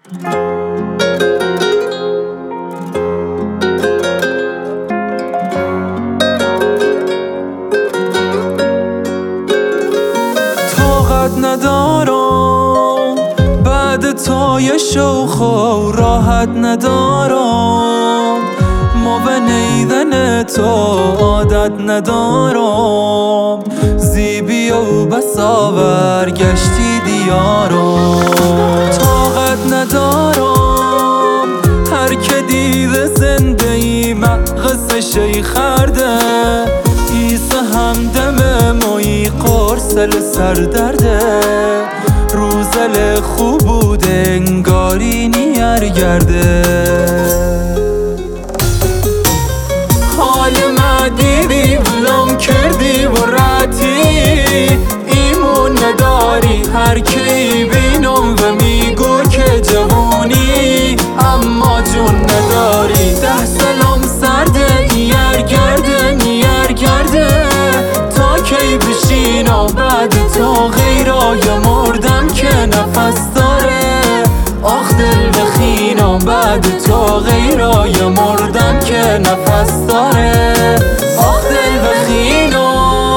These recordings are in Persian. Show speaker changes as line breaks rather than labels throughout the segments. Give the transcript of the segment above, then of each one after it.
طاقت ندارم بعد تو یه شوخ و راحت ندارم، ما به نیدن تو عادت ندارم، زیبی و بساور گشتی دیارم. طاقت ندارم هر که دیده زنده ای مغز شیخرده، ایسه همدم مایی قرصل سردرده، روزل خوب بوده انگاری نیرگرده. حال ما دیدی ولم کردی و راتی، ایمون نداری هر کی بینم و میگو که جوونی، اما جون نداری. 10 سالم سرده نیرگرده، تا کی بشینم بعد تو غیرای مردم که نفس داره. آخ دل بخینم بعد تو غیرای مردم که نفس داره. آخ دل بخینم.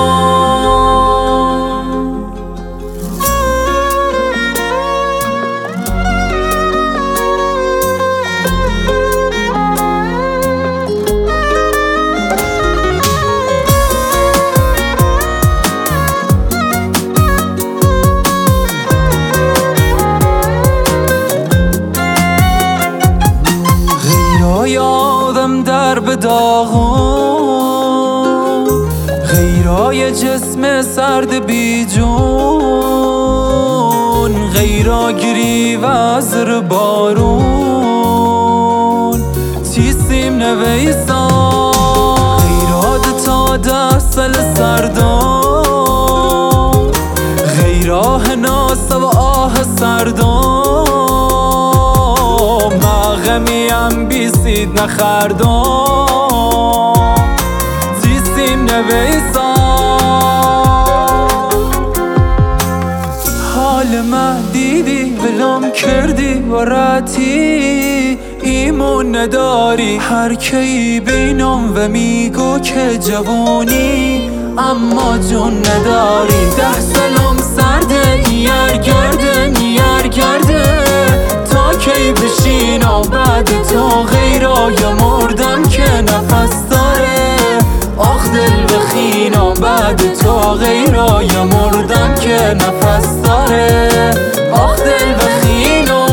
یادم در به داغم، غیرای جسم سرد بی جون، غیرا گری وزر بارون، چیستیم نویسان غیرات تا دستل سردم، غیراه ناسه و آه سردم، غمیم بیسید نخردم، زیستیم نویسان. حال ما دیدی ولم کردی و راتی، ایمون نداری هر کی بینم و میگو که جوونی، اما جون نداری. 10 سالم سرده نیرگرده، تا کی بشینم بعد تو غیرای مردم که نفس داره. آخ دل بخینم بعد تو غیرای مردم که نفس داره. آخ دل بخینم.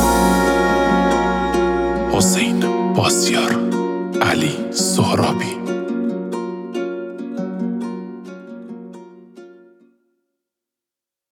حسین باسیار، علی سهرابی.